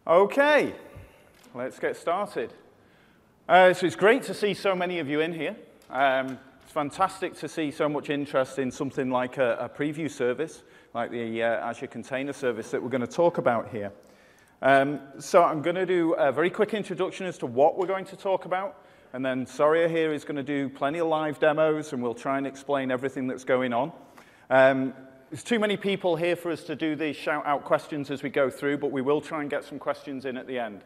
Okay, let's get started. So it's great to see so many of you in here. It's fantastic to see so much interest in something like a preview service, like the Azure Container Service that we're going to talk about here. So I'm going to do a very quick introduction as to what we're going to talk about, and then Soraya here is going to do plenty of live demos, and we'll try and explain everything that's going on. There's too many people here for us to do these shout-out questions as we go through, but we will try and get some questions in at the end.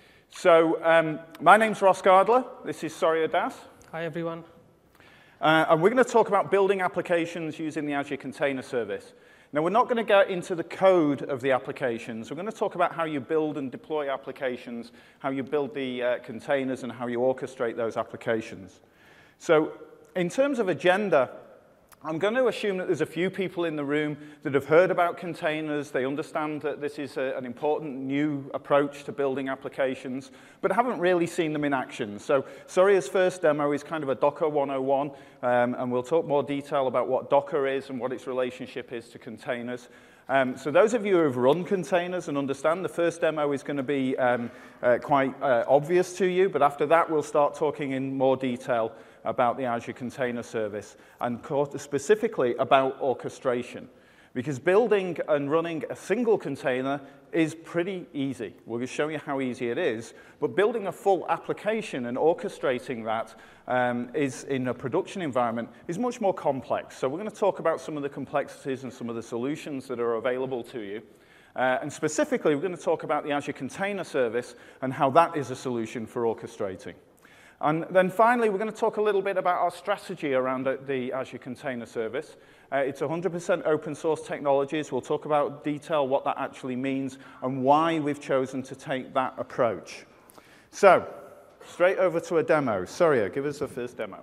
So my name's Ross Gardler. This is Soraya Das. Hi, everyone. And we're going to talk about building applications using the Azure Container Service. Now, we're not going to get into the code of the applications. We're going to talk about how you build and deploy applications, how you build the containers, and how you orchestrate those applications. So in terms of agenda, I'm going to assume that there's a few people in the room that have heard about containers. They understand that this is an important new approach to building applications, but haven't really seen them in action. So Soraya's first demo is kind of a Docker 101, and we'll talk more detail about what Docker is and what its relationship is to containers. So those of you who have run containers and understand, the first demo is going to be quite obvious to you, but after that we'll start talking in more detail about the Azure Container Service, and specifically about orchestration. Because building and running a single container is pretty easy. We're going to show you how easy it is, but building a full application and orchestrating that is in a production environment is much more complex. So we're going to talk about some of the complexities and some of the solutions that are available to you. And specifically, we're going to talk about the Azure Container Service and how that is a solution for orchestrating. And then finally, we're going to talk a little bit about our strategy around the Azure Container Service. It's 100% open source technologies. We'll talk about detail what that actually means and why we've chosen to take that approach. So, straight over to a demo. Soraya, give us the first demo.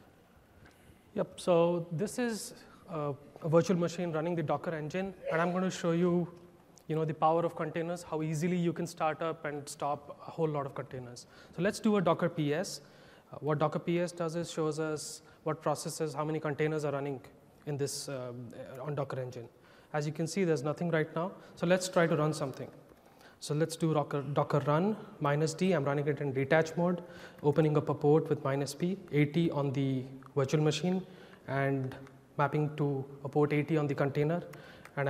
Yep, so this is a virtual machine running the Docker engine, and I'm going to show you the power of containers, how easily you can start up and stop a whole lot of containers. So let's do a Docker PS. What Docker PS does is shows us what processes, how many containers are running in this on Docker engine. As you can see, there's nothing right now. So let's try to run something. So let's do Docker run -d. I'm running it in detach mode, opening up a port with -p, 80 on the virtual machine, and mapping to a port 80 on the container. And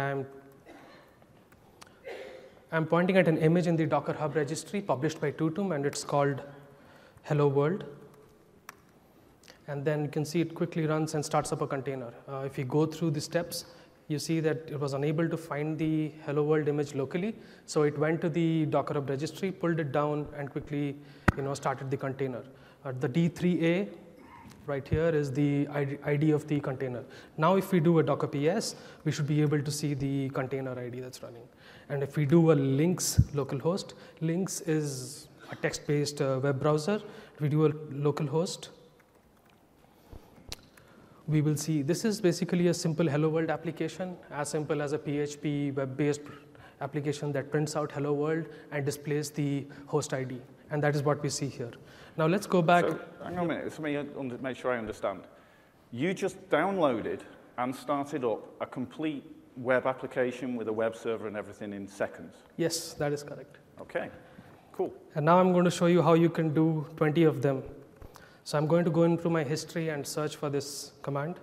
I'm pointing at an image in the Docker Hub registry published by Tutum, and it's called Hello World. And then you can see it quickly runs and starts up a container. If you go through the steps, you see that it was unable to find the Hello World image locally. So it went to the Docker Hub registry, pulled it down, and quickly started the container. The D3A right here is the ID of the container. Now if we do a Docker PS, we should be able to see the container ID that's running. And if we do a Lynx localhost, Lynx is a text-based web browser. If we do a localhost, we will see this is basically a simple Hello World application, as simple as a PHP web-based application that prints out Hello World and displays the host ID. And that is what we see here. Now let's go back. So, hang on a minute, let me make sure I understand. You just downloaded and started up a complete web application with a web server and everything in seconds? Yes, that is correct. Okay, cool. And now I'm going to show you how you can do 20 of them. So I'm going to go into my history and search for this command.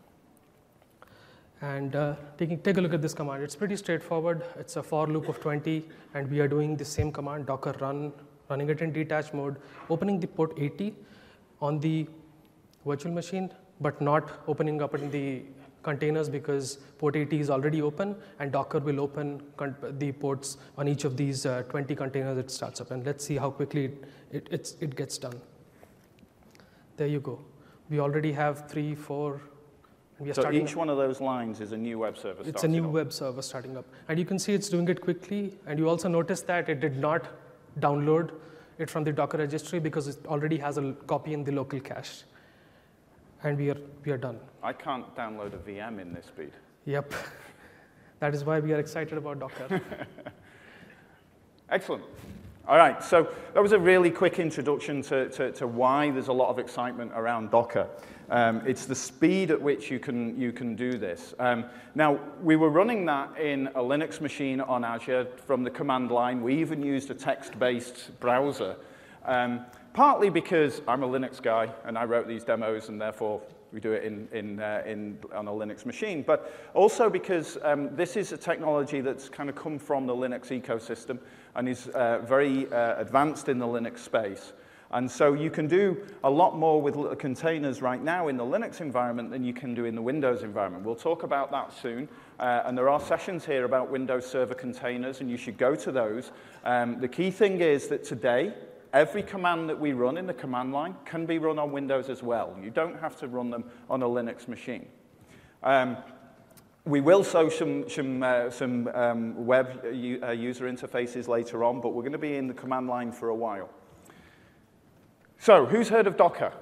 And take a look at this command. It's pretty straightforward. It's a for loop of 20, and we are doing the same command, Docker run, running it in detach mode, opening the port 80 on the virtual machine, but not opening up in the containers because port 80 is already open, and Docker will open the ports on each of these 20 containers it starts up. And let's see how quickly it gets done. There you go. We already have 3, 4. So each one of those lines is a new web server. It's a new web server starting up. And you can see it's doing it quickly. And you also notice that it did not download it from the Docker registry because it already has a copy in the local cache. And we are done. I can't download a VM in this speed. Yep. That is why we are excited about Docker. Excellent. All right, so that was a really quick introduction to why there's a lot of excitement around Docker. It's the speed at which you can do this. Now, we were running that in a Linux machine on Azure from the command line. We even used a text-based browser, partly because I'm a Linux guy and I wrote these demos, and therefore we do it on a Linux machine, but also because this is a technology that's kind of come from the Linux ecosystem and is very advanced in the Linux space. And so you can do a lot more with containers right now in the Linux environment than you can do in the Windows environment. We'll talk about that soon. And there are sessions here about Windows Server containers, and you should go to those. The key thing is that today, every command that we run in the command line can be run on Windows as well. You don't have to run them on a Linux machine. We will show some web user interfaces later on, but we're going to be in the command line for a while. So, who's heard of Docker?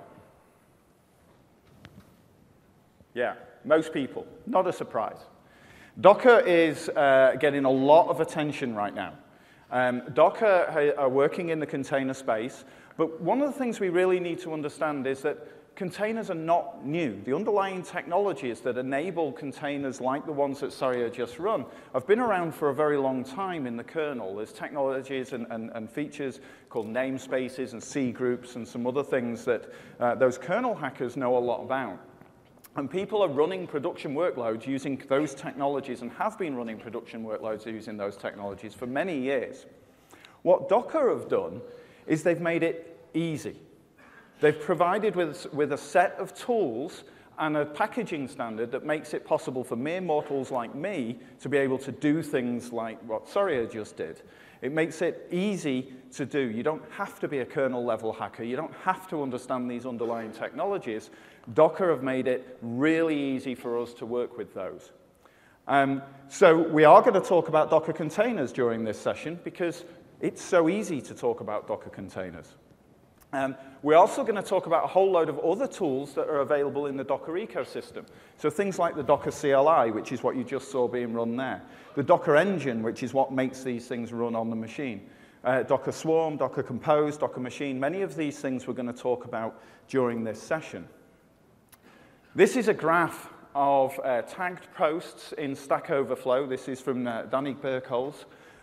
Yeah, most people. Not a surprise. Docker is getting a lot of attention right now. Docker are working in the container space, but one of the things we really need to understand is that containers are not new. The underlying technologies that enable containers like the ones that Surya just run have been around for a very long time in the kernel. There's technologies and features called namespaces and C groups and some other things that those kernel hackers know a lot about. And people are running production workloads using those technologies and have been running production workloads using those technologies for many years. What Docker have done is they've made it easy. They've provided with a set of tools and a packaging standard that makes it possible for mere mortals like me to be able to do things like what Surya just did. It makes it easy to do. You don't have to be a kernel-level hacker. You don't have to understand these underlying technologies. Docker have made it really easy for us to work with those. So we are going to talk about Docker containers during this session because it's so easy to talk about Docker containers. We're also going to talk about a whole load of other tools that are available in the Docker ecosystem. So things like the Docker CLI, which is what you just saw being run there. The Docker engine, which is what makes these things run on the machine. Docker Swarm, Docker Compose, Docker Machine. Many of these things we're going to talk about during this session. This is a graph of tagged posts in Stack Overflow. This is from Danny Berkholz.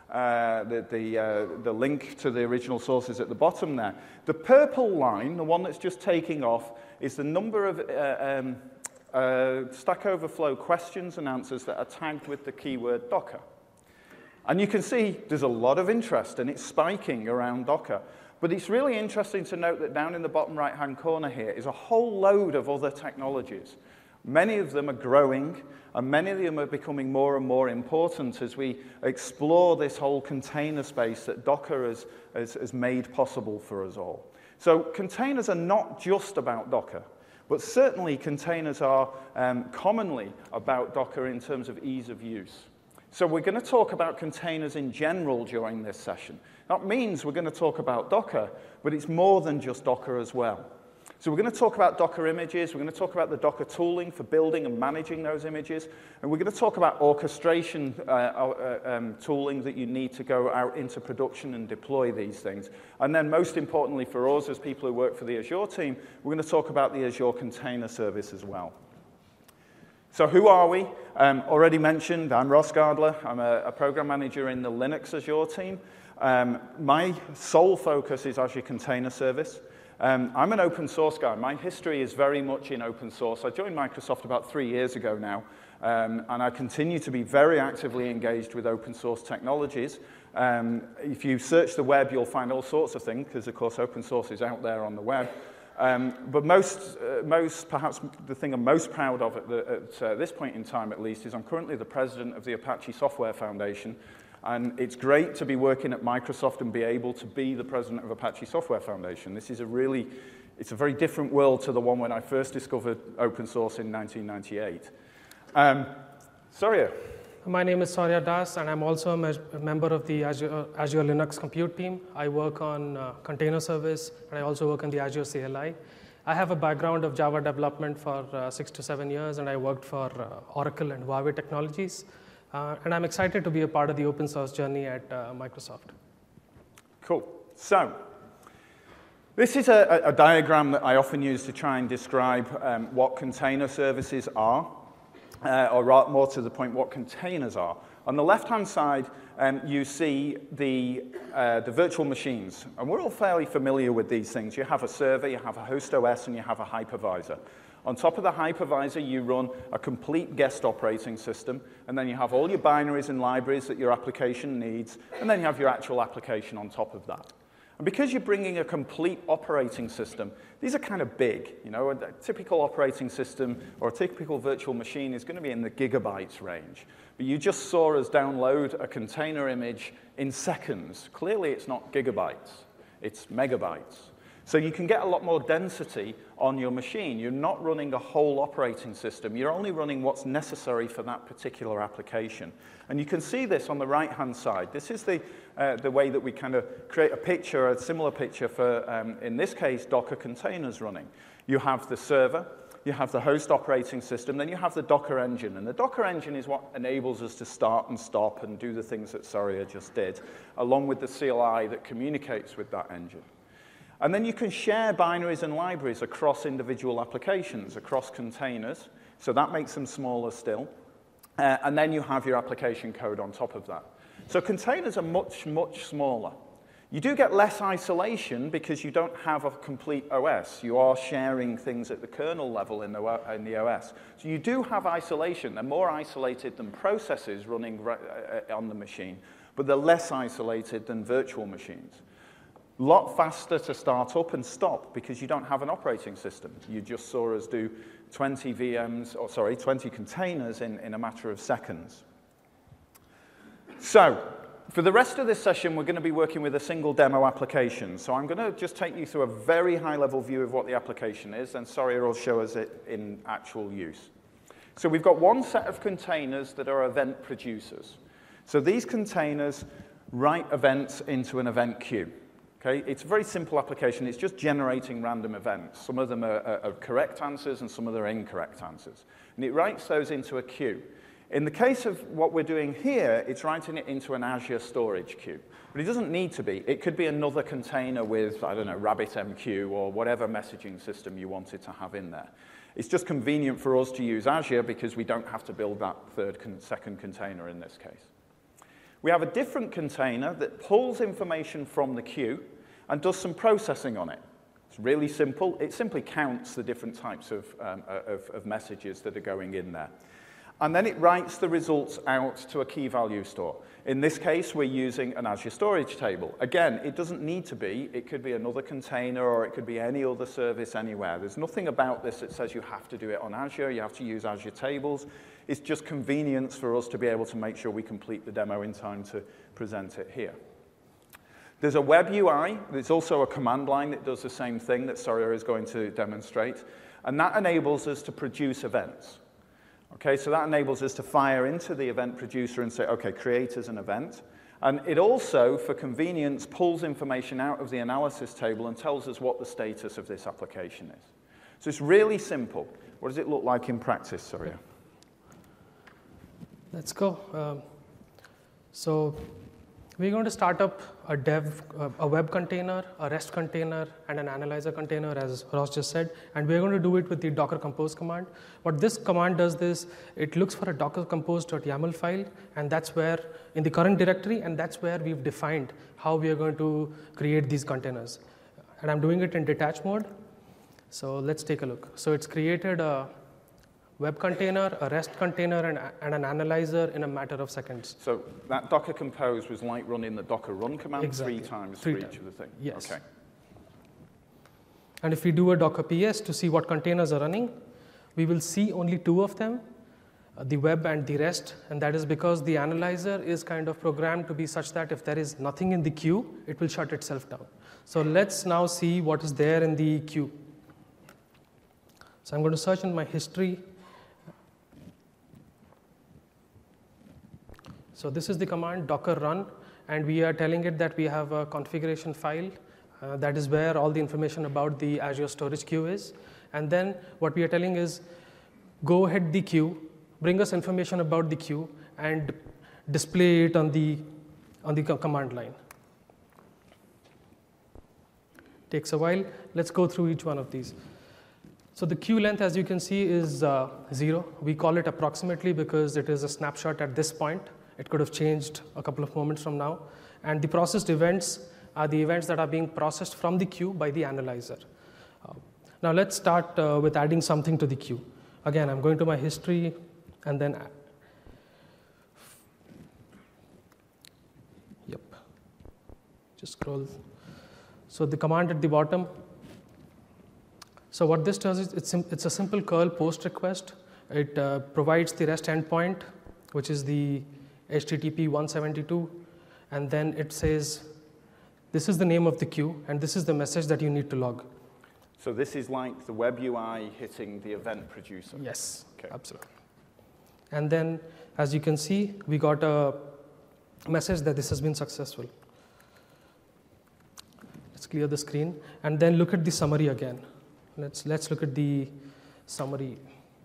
The link to the original source is at the bottom there. The purple line, the one that's just taking off, is the number of Stack Overflow questions and answers that are tagged with the keyword Docker. And you can see there's a lot of interest, and it's spiking around Docker. But it's really interesting to note that down in the bottom right-hand corner here is a whole load of other technologies. Many of them are growing, and many of them are becoming more and more important as we explore this whole container space that Docker has made possible for us all. So containers are not just about Docker, but certainly containers are commonly about Docker in terms of ease of use. So we're going to talk about containers in general during this session. That means we're going to talk about Docker, but it's more than just Docker as well. So we're going to talk about Docker images, we're going to talk about the Docker tooling for building and managing those images, and we're going to talk about orchestration tooling that you need to go out into production and deploy these things. And then most importantly for us as people who work for the Azure team, we're going to talk about the Azure Container Service as well. So who are we? Already mentioned, I'm Ross Gardler. I'm a program manager in the Linux Azure team. My sole focus is Azure Container Service. I'm an open source guy. My history is very much in open source. I joined Microsoft about 3 years ago now, and I continue to be very actively engaged with open source technologies. If you search the web, you'll find all sorts of things, because of course open source is out there on the web. But perhaps the thing I'm most proud of at this point in time at least is I'm currently the president of the Apache Software Foundation. And it's great to be working at Microsoft and be able to be the president of Apache Software Foundation. This is it's a very different world to the one when I first discovered open source in 1998. Surya. My name is Surya Das, and I'm also a member of the Azure Linux Compute team. I work on container service, and I also work on the Azure CLI. I have a background of Java development for 6 to 7 years, and I worked for Oracle and Huawei Technologies. And I'm excited to be a part of the open source journey at Microsoft. Cool. So this is a diagram that I often use to try and describe what container services are, or more to the point, what containers are. On the left-hand side, you see the virtual machines. And we're all fairly familiar with these things. You have a server, you have a host OS, and you have a hypervisor. On top of the hypervisor, you run a complete guest operating system, and then you have all your binaries and libraries that your application needs, and then you have your actual application on top of that. And because you're bringing a complete operating system, these are kind of big. You know, a typical operating system or a typical virtual machine is going to be in the gigabytes range. But you just saw us download a container image in seconds. Clearly, it's not gigabytes. It's megabytes. So you can get a lot more density on your machine. You're not running a whole operating system. You're only running what's necessary for that particular application. And you can see this on the right-hand side. This is the way that we kind of create a picture, a similar picture for, in this case, Docker containers running. You have the server, you have the host operating system, then you have the Docker engine. And the Docker engine is what enables us to start and stop and do the things that Surya just did, along with the CLI that communicates with that engine. And then you can share binaries and libraries across individual applications, across containers. So that makes them smaller still. And then you have your application code on top of that. So containers are much, much smaller. You do get less isolation because you don't have a complete OS. You are sharing things at the kernel level in the OS. So you do have isolation. They're more isolated than processes running on the machine, but they're less isolated than virtual machines. A lot faster to start up and stop because you don't have an operating system. You just saw us do 20 containers in a matter of seconds. So for the rest of this session, we're going to be working with a single demo application. So I'm going to just take you through a very high-level view of what the application is, and Surya will show us it in actual use. So we've got one set of containers that are event producers. So these containers write events into an event queue. Okay? It's a very simple application. It's just generating random events. Some of them are correct answers, and some of them are incorrect answers. And it writes those into a queue. In the case of what we're doing here, it's writing it into an Azure storage queue. But it doesn't need to be. It could be another container with, I don't know, RabbitMQ or whatever messaging system you wanted to have in there. It's just convenient for us to use Azure because we don't have to build that second container in this case. We have a different container that pulls information from the queue and does some processing on it. It's really simple. It simply counts the different types of messages that are going in there. And then it writes the results out to a key value store. In this case, we're using an Azure Storage Table. Again, it doesn't need to be. It could be another container, or it could be any other service anywhere. There's nothing about this that says you have to do it on Azure. You have to use Azure Tables. It's just convenience for us to be able to make sure we complete the demo in time to present it here. There's a web UI. There's also a command line that does the same thing that Surya is going to demonstrate. And that enables us to produce events. Okay, so that enables us to fire into the event producer and say, okay, create as an event. And it also, for convenience, pulls information out of the analysis table and tells us what the status of this application is. So it's really simple. What does it look like in practice, Surya? Let's go. So we're going to start up a web container, a REST container, and an analyzer container, as Ross just said. And we're going to do it with the Docker Compose command. What this command does is, it looks for a Docker Compose.yaml file, and that's where, in the current directory, and that's where we've defined how we are going to create these containers. And I'm doing it in detach mode. So let's take a look. So it's created a web container, a REST container, and an analyzer in a matter of seconds. So that Docker Compose was like running the Docker run command Exactly. three times for each of the things? Yes. Okay. And if we do a Docker PS to see what containers are running, we will see only two of them, the web and the REST, and that is because the analyzer is kind of programmed to be such that if there is nothing in the queue, it will shut itself down. So let's now see what is there in the queue. So I'm going to search in my history. So this is the command docker run, and we are telling it that we have a configuration file. That is where all the information about the Azure storage queue is. And then what we are telling is, go ahead the queue, bring us information about the queue, and display it on the command line. Takes a while. Let's go through each one of these. So the queue length, as you can see, is 0. We call it approximately because it is a snapshot at this point. It could have changed a couple of moments from now. And the processed events are the events that are being processed from the queue by the analyzer. Now let's start with adding something to the queue. Again, I'm going to my history and then just scroll. So the command at the bottom. So what this does is it's a simple curl post request. It provides the REST endpoint, which is the HTTP 172, and then it says, this is the name of the queue, and this is the message that you need to log. So this is like the web UI hitting the event producer? Yes, okay. Absolutely. And then, as you can see, we got a message that this has been successful. Let's clear the screen, and then look at the summary again. Let's look at the summary.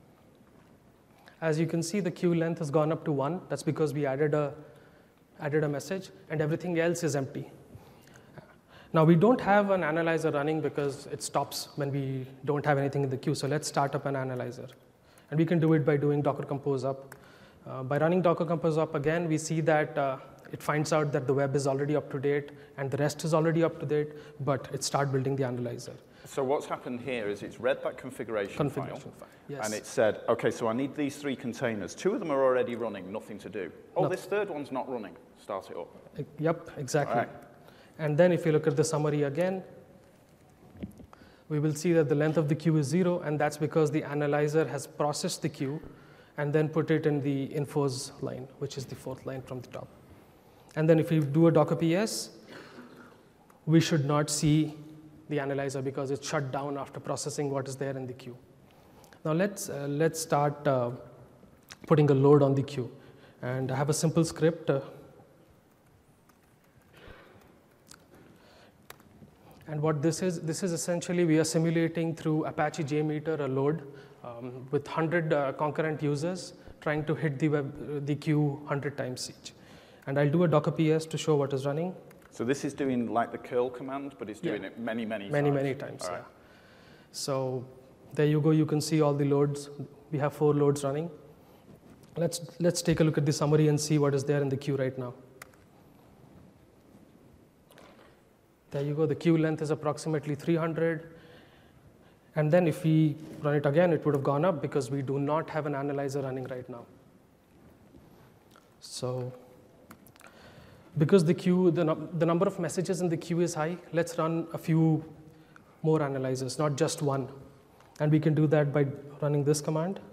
As you can see, the queue length has gone up to 1. That's because we added a message, and everything else is empty. Now, we don't have an analyzer running because it stops when we don't have anything in the queue. So let's start up an analyzer. And we can do it by doing Docker Compose up. By running Docker Compose up again, we see that it finds out that the web is already up to date and the rest is already up to date, but it starts building the analyzer. So what's happened here is it's read that configuration file. Yes. And it said, okay, so I need these 3 containers. 2 of them are already running, nothing to do. Oh, this third one's not running. Start it up. Yep, exactly. All right. And then if you look at the summary again, we will see that the length of the queue is 0, and that's because the analyzer has processed the queue and then put it in the infos line, which is the 4th line from the top. And then if we do a Docker PS, we should not see the analyzer because it's shut down after processing what is there in the queue. Now let's start putting a load on the queue. And I have a simple script. And what this is essentially we are simulating through Apache JMeter a load with 100 concurrent users trying to hit the queue 100 times each. And I'll do a Docker PS to show what is running. So this is doing like the curl command, but it's doing it many times. Many times, right. Yeah. So there you go. You can see all the loads. We have 4 loads running. Let's take a look at the summary and see what is there in the queue right now. There you go. The queue length is approximately 300. And then if we run it again, it would have gone up because we do not have an analyzer running right now. So because the queue, the number of messages in the queue is high, let's run a few more analyzers, not just one. And we can do that by running this command.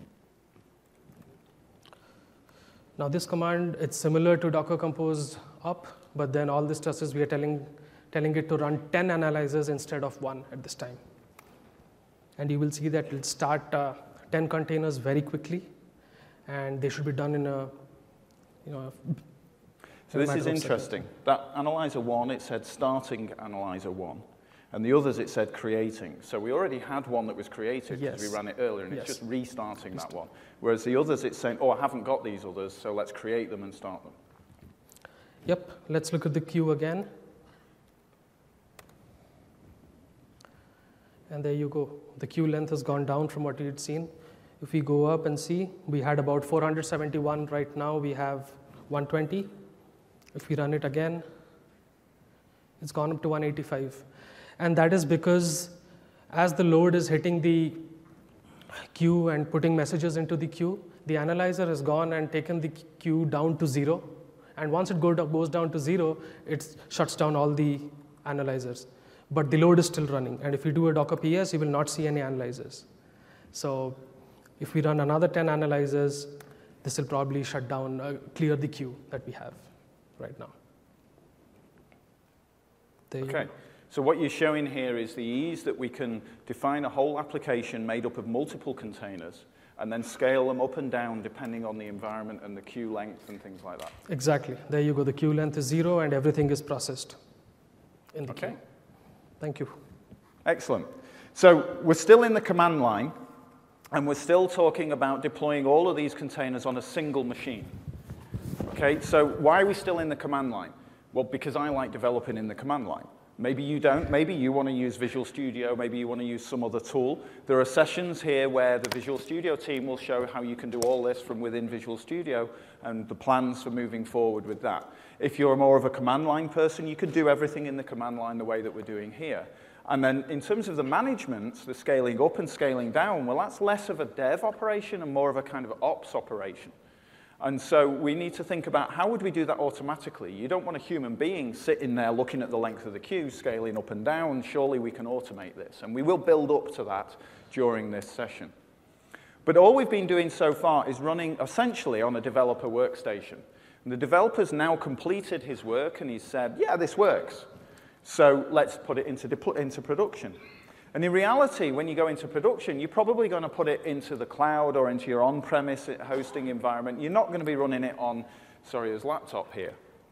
Now this command, it's similar to Docker Compose up, but then all this does is we are telling it to run 10 analyzers instead of 1 at this time. And you will see that it'll start 10 containers very quickly, and they should be done in a, So this is interesting. That analyzer 1, it said starting analyzer 1, and the others it said creating. So we already had one that was created because we ran it earlier, and it's just restarting that one. Whereas the others, it's saying, oh, I haven't got these others, so let's create them and start them. Yep, let's look at the queue again. And there you go. The queue length has gone down from what you had seen. If we go up and see, we had about 471. Right now we have 120. If we run it again, it's gone up to 185. And that is because as the load is hitting the queue and putting messages into the queue, the analyzer has gone and taken the queue down to 0. And once it goes down to 0, it shuts down all the analyzers. But the load is still running. And if you do a Docker PS, you will not see any analyzers. So if we run another 10 analyzers, this will probably shut down, clear the queue that we have right now. Okay, so what you're showing here is the ease that we can define a whole application made up of multiple containers and then scale them up and down depending on the environment and the queue length and things like that. Exactly. There you go. The queue length is 0 and everything is processed in the queue. Thank you. Excellent. So we're still in the command line, and we're still talking about deploying all of these containers on a single machine. Okay, so why are we still in the command line? Well, because I like developing in the command line. Maybe you don't. Maybe you want to use Visual Studio. Maybe you want to use some other tool. There are sessions here where the Visual Studio team will show how you can do all this from within Visual Studio and the plans for moving forward with that. If you're more of a command line person, you can do everything in the command line the way that we're doing here. And then in terms of the management, the scaling up and scaling down, well, that's less of a dev operation and more of a kind of ops operation. And so we need to think about how would we do that automatically? You don't want a human being sitting there looking at the length of the queue, scaling up and down. Surely we can automate this. And we will build up to that during this session. But all we've been doing so far is running essentially on a developer workstation. And the developer's now completed his work and he's said, yeah, this works. So let's put it into production. And in reality, when you go into production, you're probably going to put it into the cloud or into your on-premise hosting environment. You're not going to be running it on, sorry, his laptop here.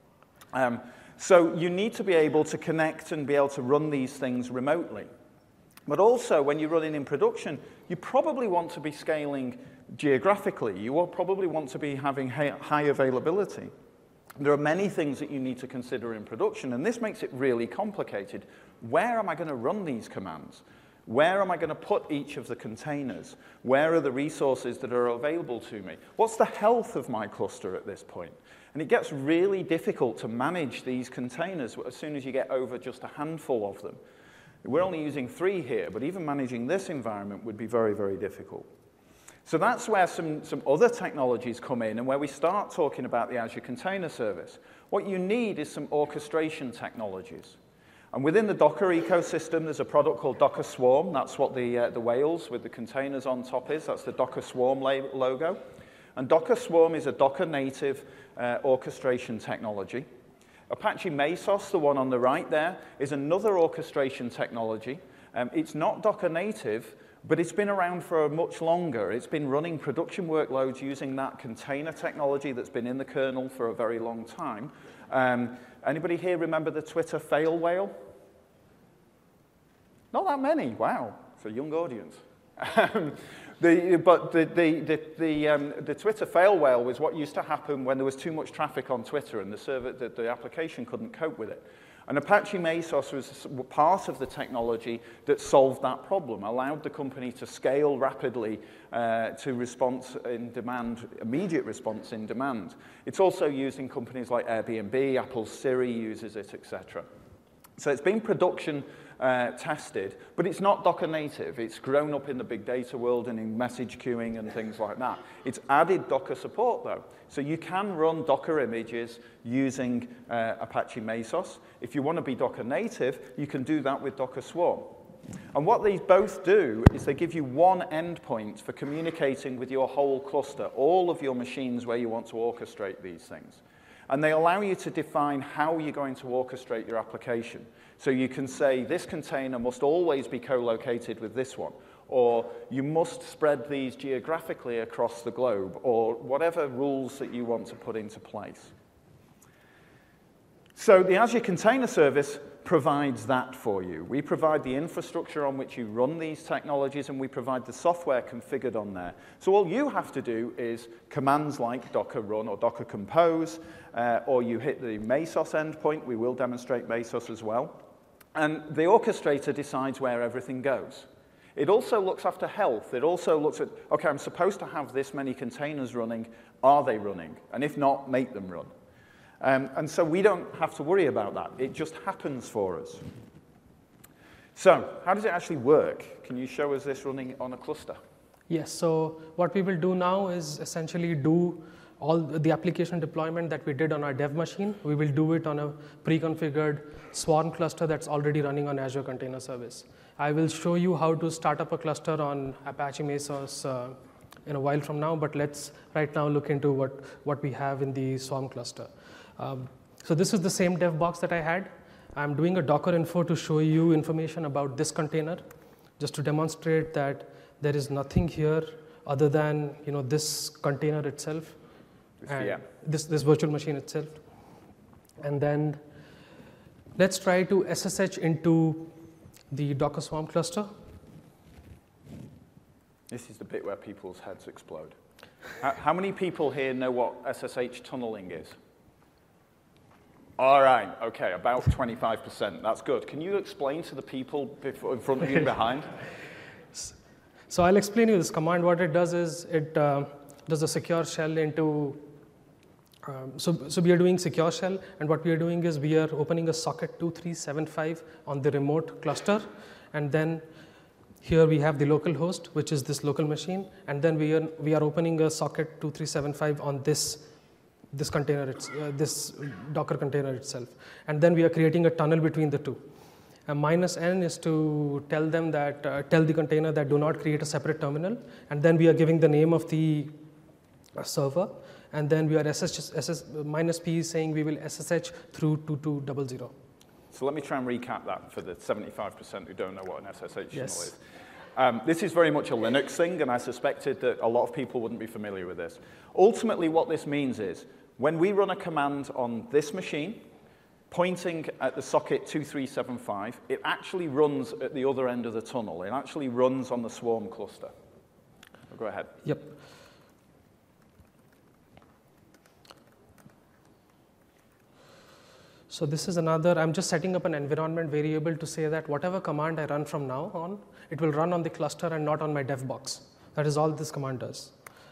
So you need to be able to connect and be able to run these things remotely. But also, when you're running in production, you probably want to be scaling geographically. You will probably want to be having high availability. There are many things that you need to consider in production, and this makes it really complicated. Where am I going to run these commands? Where am I going to put each of the containers? Where are the resources that are available to me? What's the health of my cluster at this point? And it gets really difficult to manage these containers as soon as you get over just a handful of them. We're only using 3 here, but even managing this environment would be very, very difficult. So that's where some other technologies come in and where we start talking about the Azure Container Service. What you need is some orchestration technologies. And within the Docker ecosystem, there's a product called Docker Swarm. That's what the whales with the containers on top is. That's the Docker Swarm logo. And Docker Swarm is a Docker native orchestration technology. Apache Mesos, the one on the right there, is another orchestration technology. It's not Docker native, but it's been around for much longer. It's been running production workloads using that container technology that's been in the kernel for a very long time. Anybody here remember the Twitter fail whale? Not that many. Wow, it's a young audience. The Twitter fail whale was what used to happen when there was too much traffic on Twitter and the application couldn't cope with it. And Apache Mesos was part of the technology that solved that problem, allowed the company to scale rapidly to response in demand, immediate response in demand. It's also used in companies like Airbnb, Apple's Siri uses it, etc. So it's been production tested, but it's not Docker native. It's grown up in the big data world and in message queuing and things like that. It's added Docker support, though. So you can run Docker images using Apache Mesos. If you want to be Docker native, you can do that with Docker Swarm. And what these both do is they give you one endpoint for communicating with your whole cluster, all of your machines where you want to orchestrate these things. And they allow you to define how you're going to orchestrate your application. So you can say, this container must always be co-located with this one, or you must spread these geographically across the globe, or whatever rules that you want to put into place. So the Azure Container Service provides that for you. We provide the infrastructure on which you run these technologies, and we provide the software configured on there. So all you have to do is commands like Docker run or Docker compose, or you hit the Mesos endpoint. We will demonstrate Mesos as well. And the orchestrator decides where everything goes. It also looks after health. It also looks at, okay, I'm supposed to have this many containers running. Are they running? And if not, make them run. And so we don't have to worry about that. It just happens for us. So how does it actually work? Can you show us this running on a cluster? Yes, so what we will do now is essentially do all the application deployment that we did on our dev machine. We will do it on a pre-configured Swarm cluster that's already running on Azure Container Service. I will show you how to start up a cluster on Apache Mesos in a while from now, but let's right now look into what we have in the Swarm cluster. So this is the same dev box that I had. I'm doing a Docker info to show you information about this container, just to demonstrate that there is nothing here other than this container itself, and this virtual machine itself. And then let's try to SSH into the Docker Swarm cluster. This is the bit where people's heads explode. How many people here know what SSH tunneling is? All right, okay, about 25%. That's good. Can you explain to the people in front of you and behind? So I'll explain you this command. What it does is it does a secure shell into, so we are doing secure shell, and what we are doing is we are opening a socket 2375 on the remote cluster, and then here we have the local host, which is this local machine, and then we are opening a socket 2375 on this container, this Docker container itself, and then we are creating a tunnel between the two. -n is to tell them that tell the container that do not create a separate terminal, and then we are giving the name of the server, and then we are -p is saying we will SSH through 2200. So let me try and recap that for the 75% who don't know what an SSH Yes. tunnel is. This is very much a Linux thing, and I suspected that a lot of people wouldn't be familiar with this. Ultimately, what this means is when we run a command on this machine, pointing at the socket 2375, it actually runs at the other end of the tunnel. It actually runs on the Swarm cluster. Go ahead. Yep. So this is another, I'm just setting up an environment variable to say that whatever command I run from now on, it will run on the cluster and not on my dev box. That is all this command does.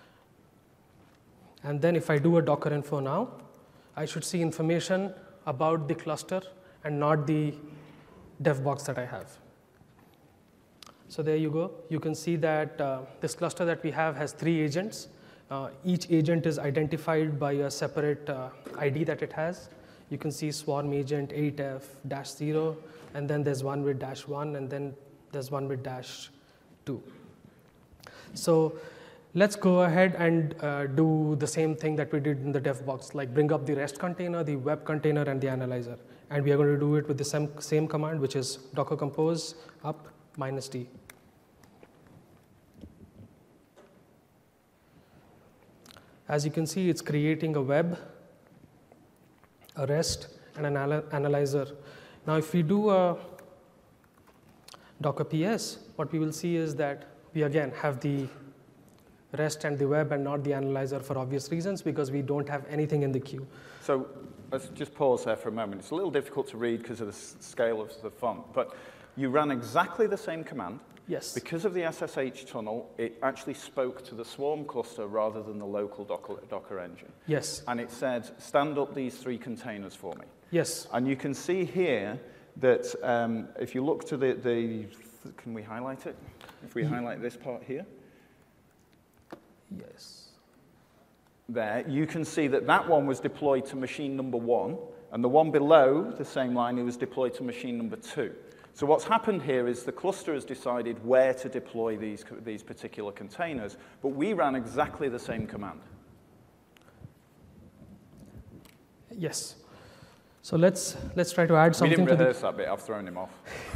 And then if I do a docker info now, I should see information about the cluster and not the dev box that I have. So there you go. You can see that this cluster that we have has 3 agents. Each agent is identified by a separate ID that it has. You can see swarm agent 8F-0, and then there's one with -1, and then there's one with -2. So let's go ahead and do the same thing that we did in the dev box, like bring up the REST container, the web container, and the analyzer. And we are going to do it with the same command, which is docker compose up -d. As you can see, it's creating a web, a REST, and an analyzer. Now, if we do a docker ps, what we will see is that we again have the REST and the web and not the analyzer for obvious reasons, because we don't have anything in the queue. So let's just pause there for a moment. It's a little difficult to read because of the scale of the font, but you ran exactly the same command. Yes. Because of the SSH tunnel, it actually spoke to the Swarm cluster rather than the local Docker engine. Yes. And it said, stand up these 3 containers for me. Yes. And you can see here that if you look to can we highlight it? If we highlight this part here. Yes. There, you can see that that one was deployed to machine number 1, and the one below the same line, it was deployed to machine number 2. So what's happened here is the cluster has decided where to deploy these particular containers, but we ran exactly the same command. Yes. So let's try to add something. We didn't rehearse that bit. I've thrown him off.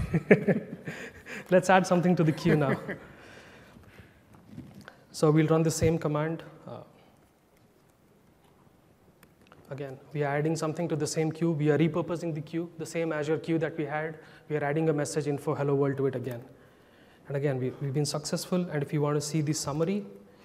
Let's add something to the queue now. So we'll run the same command. Again, we are adding something to the same queue. We are repurposing the queue, the same Azure queue that we had. We are adding a message info hello world to it again. And again, we've been successful. And if you want to see the summary,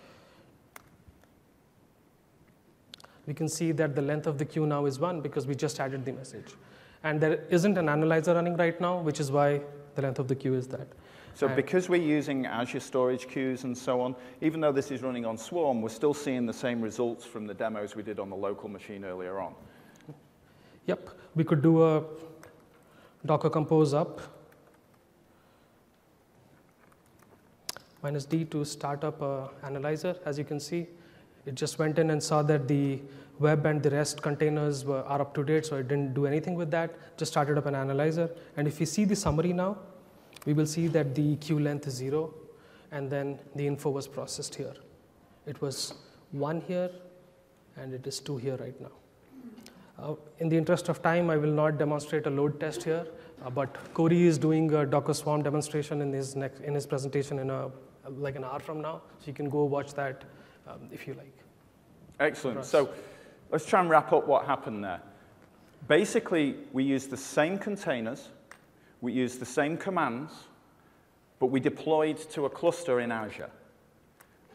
we can see that the length of the queue now is 1 because we just added the message. And there isn't an analyzer running right now, which is why the length of the queue is that. So because we're using Azure storage queues and so on, even though this is running on Swarm, we're still seeing the same results from the demos we did on the local machine earlier on. Yep. We could do a docker compose up -d to start up an analyzer. As you can see, it just went in and saw that the web and the REST containers are up to date, so it didn't do anything with that, just started up an analyzer. And if you see the summary now, we will see that the queue length is 0, and then the info was processed here. It was 1 here, and it is 2 here right now. In the interest of time, I will not demonstrate a load test here, but Corey is doing a Docker Swarm demonstration in his presentation in like an hour from now, so you can go watch that if you like. Excellent. So let's try and wrap up what happened there. Basically, we used the same containers, we used the same commands, but we deployed to a cluster in Azure.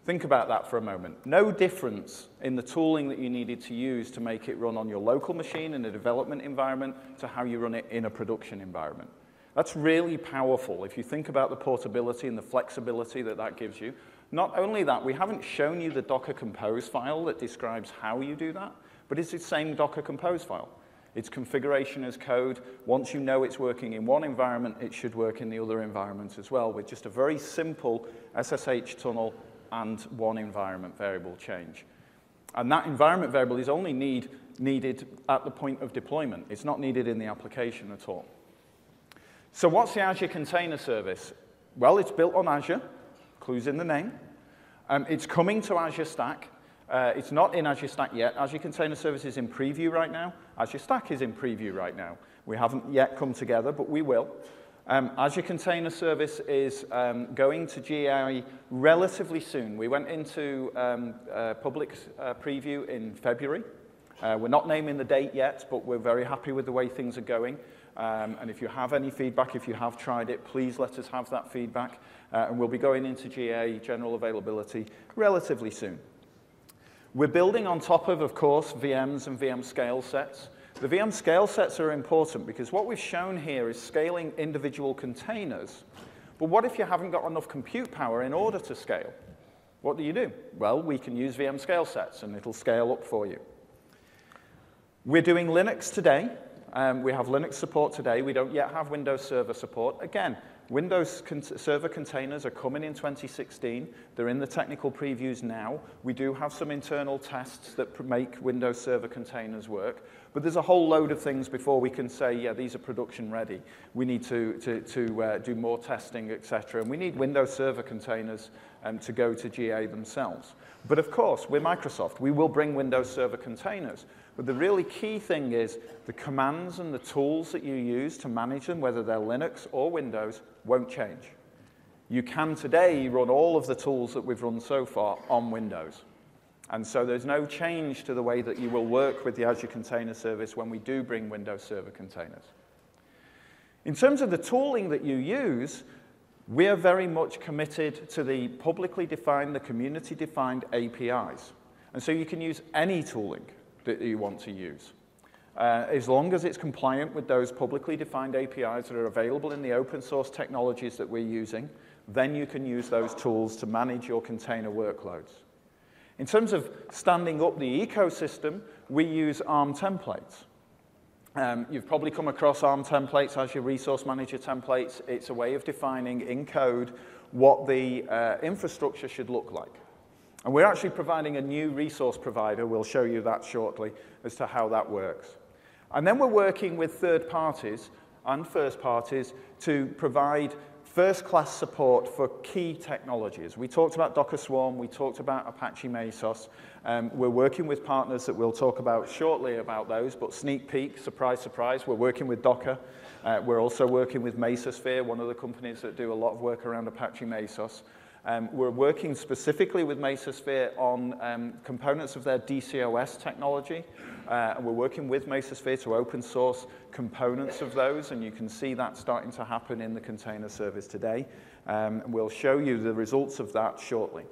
Think about that for a moment. No difference in the tooling that you needed to use to make it run on your local machine in a development environment to how you run it in a production environment. That's really powerful if you think about the portability and the flexibility that that gives you. Not only that, we haven't shown you the Docker Compose file that describes how you do that, but it's the same Docker Compose file. It's configuration as code. Once you know it's working in one environment, it should work in the other environment as well, with just a very simple SSH tunnel and one environment variable change. And that environment variable is only needed at the point of deployment. It's not needed in the application at all. So what's the Azure Container Service? Well, it's built on Azure, clues in the name. It's coming to Azure Stack. It's not in Azure Stack yet. Azure Container Service is in preview right now. Azure Stack is in preview right now. We haven't yet come together, but we will. Azure Container Service is going to GA relatively soon. We went into public preview in February. We're not naming the date yet, but we're very happy with the way things are going. And if you have any feedback, if you have tried it, please let us have that feedback. And we'll be going into GA, general availability, relatively soon. We're building on top of course, VMs and VM scale sets. The VM scale sets are important because what we've shown here is scaling individual containers. But what if you haven't got enough compute power in order to scale? What do? Well, we can use VM scale sets, and it'll scale up for you. We're doing Linux today. We have Linux support today. We don't yet have Windows Server support. Again, Windows Server containers are coming in 2016. They're in the technical previews now. We do have some internal tests that make Windows Server containers work. But there's a whole load of things before we can say, yeah, these are production ready. We need to do more testing, et cetera. And we need Windows Server containers to go to GA themselves. But of course, we're Microsoft. We will bring Windows Server containers. But the really key thing is the commands and the tools that you use to manage them, whether they're Linux or Windows, won't change. You can today run all of the tools that we've run so far on Windows. And so there's no change to the way that you will work with the Azure Container Service when we do bring Windows Server containers. In terms of the tooling that you use, we are very much committed to the publicly defined, the community-defined APIs. And so you can use any tooling that you want to use. As long as it's compliant with those publicly defined APIs that are available in the open source technologies that we're using, then you can use those tools to manage your container workloads. In terms of standing up the ecosystem, we use ARM templates. You've probably come across ARM templates as your resource manager templates. It's a way of defining in code what the infrastructure should look like. And we're actually providing a new resource provider. We'll show you that shortly as to how that works. And then we're working with third parties and first parties to provide first-class support for key technologies. We talked about Docker Swarm. We talked about Apache Mesos. We're working with partners that we'll talk about shortly about those, but sneak peek, surprise, surprise, we're working with Docker. We're also working with Mesosphere, one of the companies that do a lot of work around Apache Mesos. We're working specifically with Mesosphere on components of their DCOS technology. And we're working with Mesosphere to open source components of those, and you can see that starting to happen in the container service today. We'll show you the results of that shortly.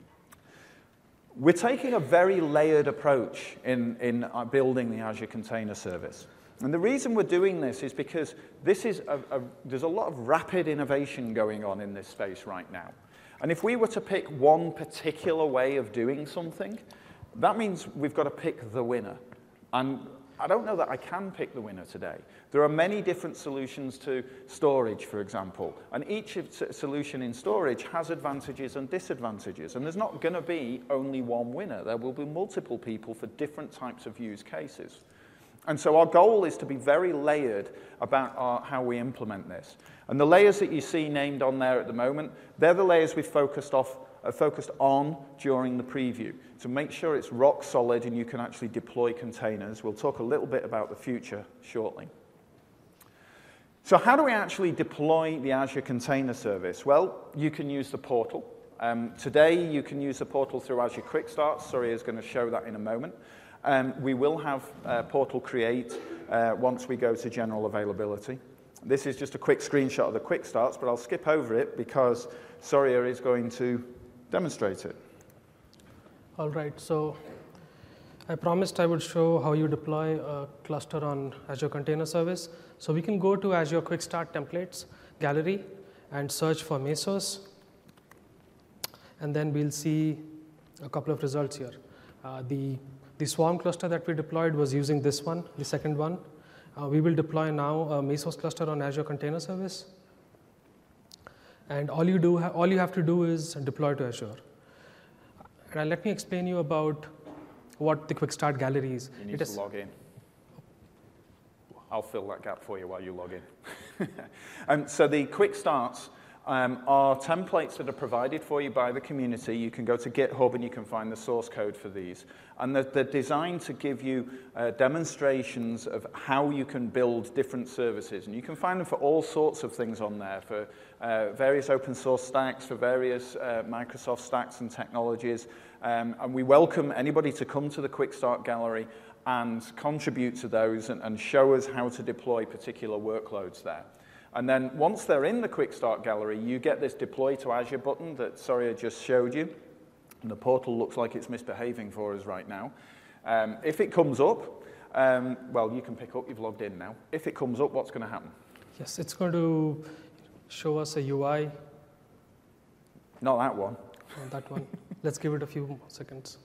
We're taking a very layered approach in building the Azure Container Service. And the reason we're doing this is because there's a lot of rapid innovation going on in this space right now. And if we were to pick one particular way of doing something, that means we've got to pick the winner. And I don't know that I can pick the winner today. There are many different solutions to storage, for example. And each solution in storage has advantages and disadvantages. And there's not going to be only one winner. There will be multiple people for different types of use cases. And so our goal is to be very layered about how we implement this. And the layers that you see named on there at the moment, they're the layers we've focused on during the preview to make sure it's rock solid and you can actually deploy containers. We'll talk a little bit about the future shortly. So how do we actually deploy the Azure Container Service? Well, you can use the portal. Today, you can use the portal through Azure Quick Start. Surya is going to show that in a moment. We will have Portal Create once we go to general availability. This is just a quick screenshot of the quick starts, but I'll skip over it because Surya is going to demonstrate it. All right, so I promised I would show how you deploy a cluster on Azure Container Service. So we can go to Azure Quick Start Templates gallery and search for Mesos. And then we'll see a couple of results here. The Swarm cluster that we deployed was using this one, the second one. We will deploy now a Mesos cluster on Azure Container Service. And all you have to do is deploy to Azure. And let me explain you about what the Quick Start gallery is. You need to log in. I'll fill that gap for you while you log in. So the Quick Starts are templates that are provided for you by the community. You can go to GitHub and you can find the source code for these. And they're designed to give you demonstrations of how you can build different services. And you can find them for all sorts of things on there, for various open source stacks, for various Microsoft stacks and technologies. And we welcome anybody to come to the Quick Start gallery and contribute to those and show us how to deploy particular workloads there. And then once they're in the Quick Start gallery, you get this Deploy to Azure button that Surya just showed you. And the portal looks like it's misbehaving for us right now. If it comes up, well, you can pick up, you've logged in now. If it comes up, what's going to happen? Yes, it's going to show us a UI. Not that one. Not that one. Let's give it a few more seconds.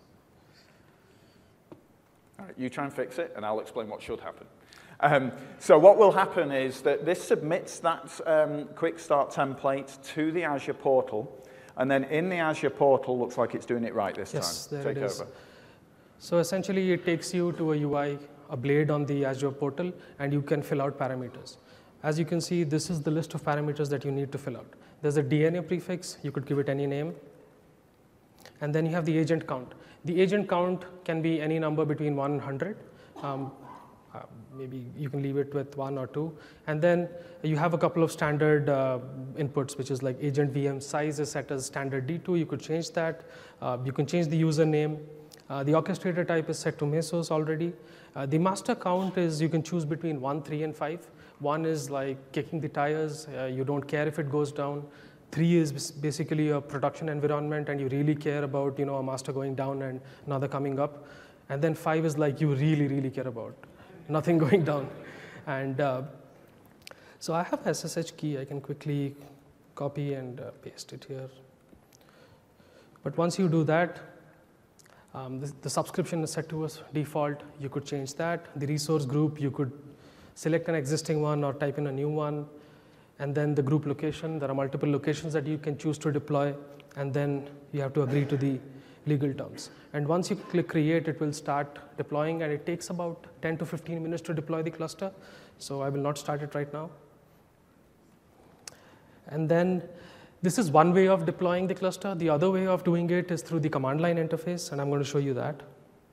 All right, you try and fix it, and I'll explain what should happen. So what will happen is that this submits that Quick Start template to the Azure portal, and then in the Azure portal, looks like it's doing it right this time. Yes, there Take it is. over. So essentially, it takes you to a UI, a blade on the Azure portal, and you can fill out parameters. As you can see, this is the list of parameters that you need to fill out. There's a DNA prefix. You could give it any name. And then you have the agent count. The agent count can be any number between 1 and 100. Maybe you can leave it with 1 or 2. And then you have a couple of standard inputs, which is like agent VM size is set as standard D2. You could change that. You can change the username. The orchestrator type is set to Mesos already. The master count is you can choose between 1, 3, and 5. 1 is like kicking the tires. You don't care if it goes down. 3 is basically a production environment, and you really care about a master going down and another coming up. And then 5 is like you really, really care about nothing going down. And so I have SSH key. I can quickly copy and paste it here. But once you do that, the subscription is set to as default. You could change that. The resource group, you could select an existing one or type in a new one. And then the group location, there are multiple locations that you can choose to deploy. And then you have to agree to the legal terms. And once you click create, it will start deploying, and it takes about 10 to 15 minutes to deploy the cluster. So I will not start it right now. And then this is one way of deploying the cluster. The other way of doing it is through the command line interface, and I'm going to show you that.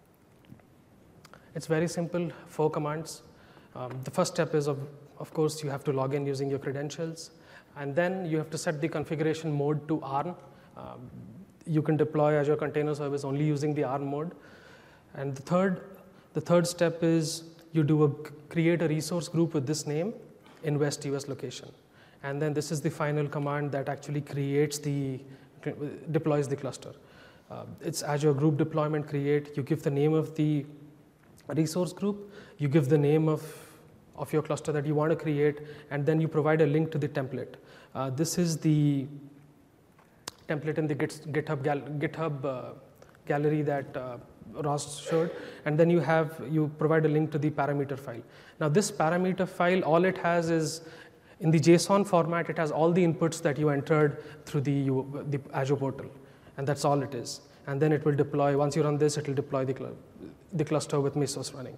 It's very simple, 4 commands. The first step is, of course, you have to log in using your credentials. And then you have to set the configuration mode to ARN. You can deploy Azure Container Service only using the ARN mode. And the third step is you create a resource group with this name in West US location. And then this is the final command that actually deploys the cluster. It's Azure Group Deployment Create. You give the name of the resource group. You give the name of your cluster that you want to create, and then you provide a link to the template. This is the template in the GitHub gallery that Ross showed, and then you provide a link to the parameter file. Now this parameter file, all it has is, in the JSON format, it has all the inputs that you entered through the Azure portal, and that's all it is. And then it will deploy, once you run this, it will deploy the cluster with Mesos running.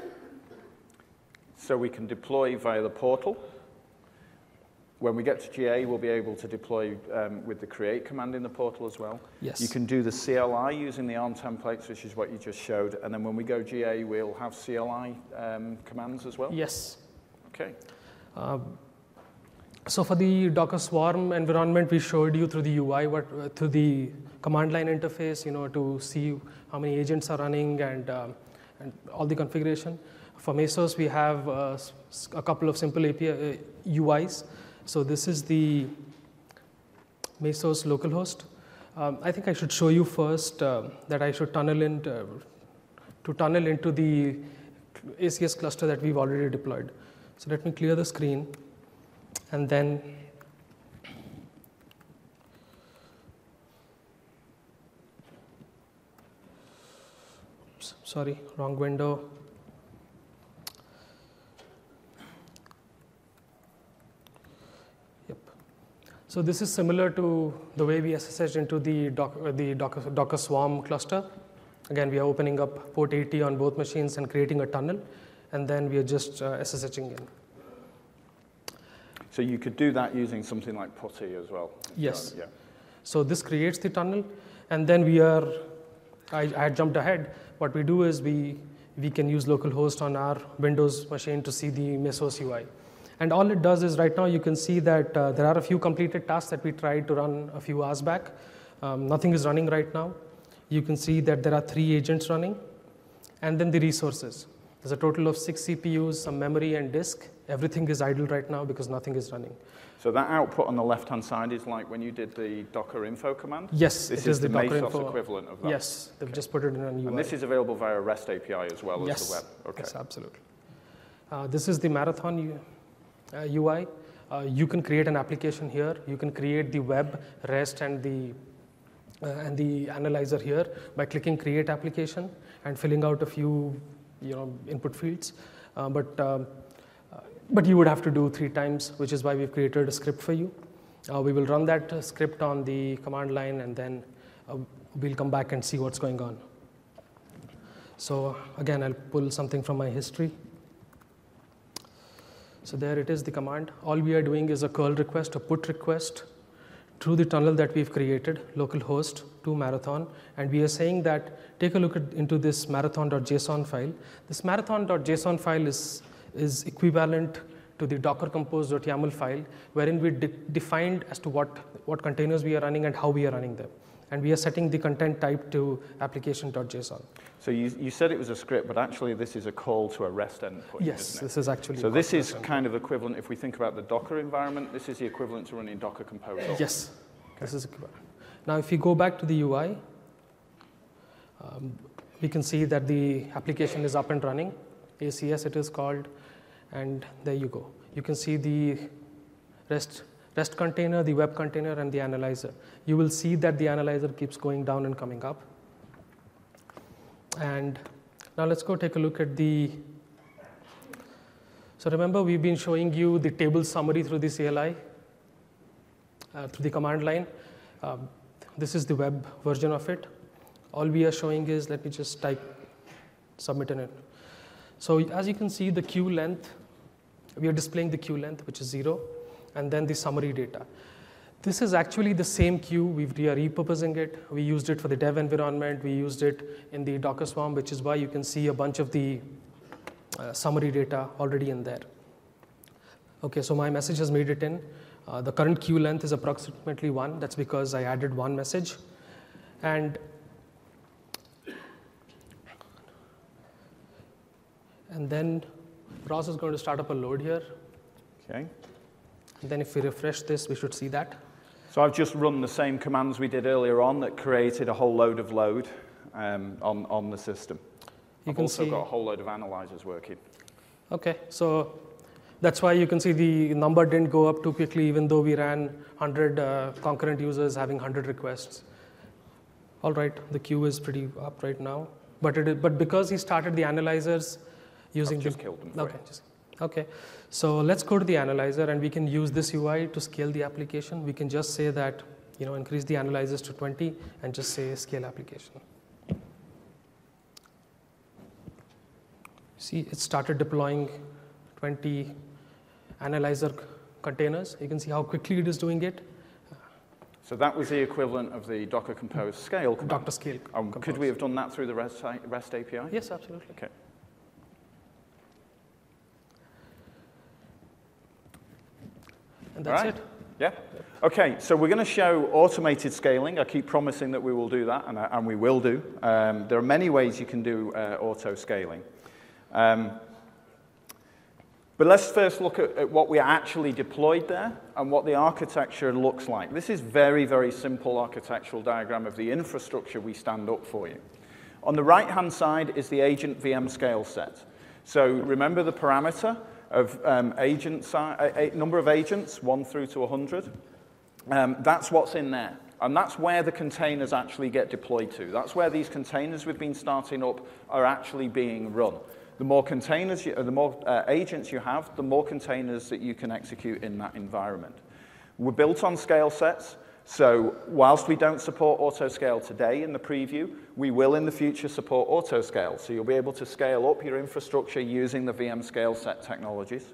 So we can deploy via the portal. When we get to GA, we'll be able to deploy with the create command in the portal as well. Yes. You can do the CLI using the ARN templates, which is what you just showed. And then when we go GA, we'll have CLI commands as well? Yes. Okay. So for the Docker Swarm environment, we showed you through the UI, through the command line interface, to see how many agents are running and all the configuration. For Mesos, we have a couple of simple API UIs. So this is the Mesos localhost. I think I should show you first that I should tunnel into the ACS cluster that we've already deployed. So let me clear the screen, and then oops, sorry, wrong window. Yep. So this is similar to the way we SSH into the Docker Swarm cluster. Again, we are opening up port 80 on both machines and creating a tunnel, and then we are just SSHing in. So you could do that using something like PuTTY as well? Yes. Yeah. So this creates the tunnel, and then I had jumped ahead. What we do is we can use localhost on our Windows machine to see the Mesos UI. And all it does is right now you can see that there are a few completed tasks that we tried to run a few hours back. Nothing is running right now. You can see that there are 3 agents running, and then the resources. There's a total of 6 CPUs, some memory and disk. Everything is idle right now because nothing is running. So that output on the left-hand side is like when you did the Docker info command? Yes, this it is the Docker Mesos info equivalent of that? Yes, they've just put it in a UI. And this is available via REST API as well as the web? Okay. Yes, absolutely. This is the Marathon UI. You can create an application here. You can create the web, REST, and the analyzer here by clicking Create Application and filling out a few input fields. But you would have to do 3 times, which is why we've created a script for you. We will run that script on the command line, and then we'll come back and see what's going on. So again, I'll pull something from my history. So there it is, the command. All we are doing is a curl request, a put request through the tunnel that we've created, localhost to Marathon, and we are saying that take a look into this marathon.json file. This marathon.json file is equivalent to the docker compose.yaml file, wherein we defined as to what containers we are running and how we are running them. And we are setting the content type to application.json. So you said it was a script, but actually this is a call to a REST endpoint, yes, isn't it? This is actually so this is kind of equivalent, if we think about the Docker environment, this is the equivalent to running Docker Compose. Yes, this is equivalent. Now if you go back to the UI, we can see that the application is up and running. ACS it is called, and there you go. You can see the REST container, the web container, and the analyzer. You will see that the analyzer keeps going down and coming up. And now let's go take a look at so remember we've been showing you the table summary through the CLI, through the command line. This is the web version of it. All we are showing is, let me just type submit in it. So as you can see, the queue length, we are displaying the queue length, which is 0, and then the summary data. This is actually the same queue. We are repurposing it. We used it for the dev environment. We used it in the Docker Swarm, which is why you can see a bunch of the summary data already in there. Okay, so my message has made it in. The current queue length is approximately 1. That's because I added 1 message. And then Ross is going to start up a load here. Okay. And then if we refresh this, we should see that. So I've just run the same commands we did earlier on that created a whole load of load on the system. I've also got a whole load of analyzers working. Okay, so that's why you can see the number didn't go up too quickly, even though we ran 100 concurrent users having 100 requests. All right, the queue is pretty up right now. But because he started the analyzers using I've just killed them. Okay, so let's go to the analyzer, and we can use this UI to scale the application. We can just say that, increase the analyzers to 20 and just say scale application. See, it started deploying 20 analyzer containers. You can see how quickly it is doing it. So that was the equivalent of the Docker Compose scale command. Docker scale. Could we have done that through the REST API? Yes, absolutely. Okay. And that's it. Yeah? Okay, so we're going to show automated scaling. I keep promising that we will do that, and we will do. There are many ways you can do auto scaling. But But let's first look at what we actually deployed there and what the architecture looks like. This is very, very simple architectural diagram of the infrastructure we stand up for you. On the right-hand side is the agent VM scale set. So remember the parameter of number of agents, 1 through to 100. That's what's in there. And that's where the containers actually get deployed to. That's where these containers we've been starting up are actually being run. The more containers, the more agents you have, the more containers that you can execute in that environment. We're built on scale sets. So whilst we don't support autoscale today in the preview, we will in the future support autoscale. So you'll be able to scale up your infrastructure using the VM scale set technologies.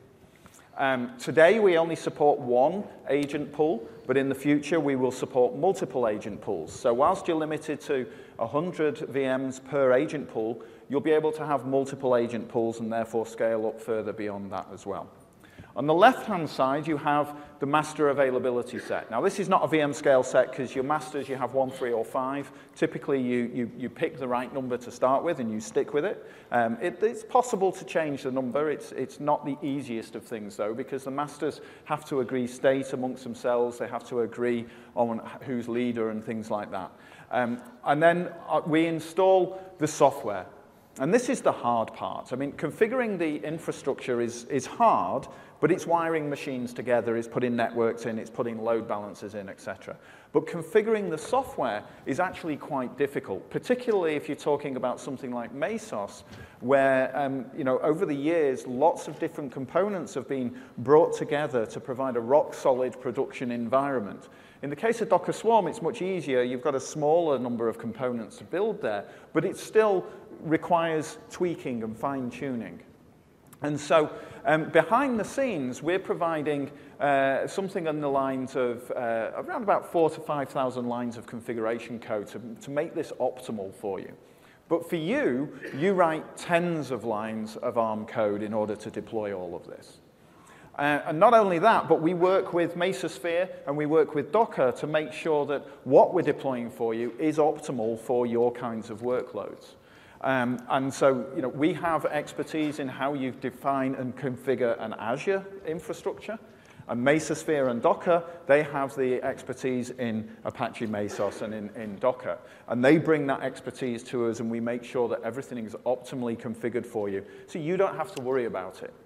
Today, we only support one agent pool, but in the future, we will support multiple agent pools. So whilst you're limited to 100 VMs per agent pool, you'll be able to have multiple agent pools and therefore scale up further beyond that as well. On the left-hand side, you have the master availability set. Now, this is not a VM scale set because your masters, you have 1, 3, or 5. Typically, you pick the right number to start with and you stick with it. It's possible to change the number. It's not the easiest of things, though, because the masters have to agree state amongst themselves. They have to agree on who's leader and things like that. And then we install the software. And this is the hard part. I mean, configuring the infrastructure is hard, but it's wiring machines together, it's putting networks in, it's putting load balancers in, etc. But configuring the software is actually quite difficult, particularly if you're talking about something like Mesos, where over the years, lots of different components have been brought together to provide a rock-solid production environment. In the case of Docker Swarm, it's much easier. You've got a smaller number of components to build there, but it still requires tweaking and fine-tuning. And so behind the scenes, we're providing something on the lines of around about 4,000 to 5,000 lines of configuration code to make this optimal for you. But for you write tens of lines of ARM code in order to deploy all of this. And not only that, but we work with Mesosphere and we work with Docker to make sure that what we're deploying for you is optimal for your kinds of workloads. And so, we have expertise in how you define and configure an Azure infrastructure. And Mesosphere and Docker, they have the expertise in Apache Mesos and in Docker. And they bring that expertise to us, and we make sure that everything is optimally configured for you, so you don't have to worry about it.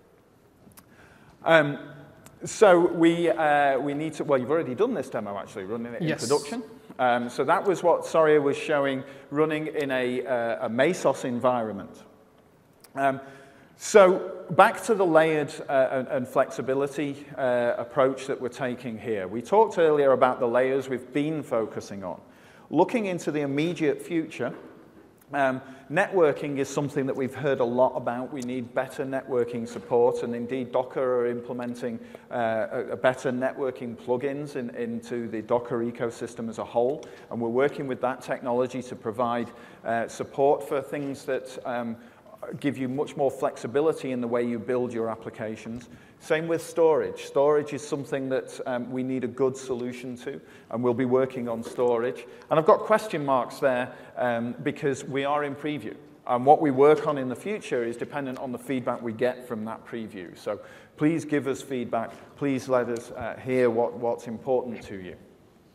So we need to, well, you've already done this demo, actually, running it in production. So that was what Soria was showing, running in a Mesos environment. So back to the layered and flexibility approach that we're taking here. We talked earlier about the layers we've been focusing on. Looking into the immediate future, networking is something that we've heard a lot about. We need better networking support, and indeed Docker are implementing a better networking plugins into the Docker ecosystem as a whole, and we're working with that technology to provide support for things that give you much more flexibility in the way you build your applications. Same with storage. Storage is something that we need a good solution to, and we'll be working on storage. And I've got question marks there because we are in preview. And what we work on in the future is dependent on the feedback we get from that preview. So please give us feedback. Please let us hear what's important to you.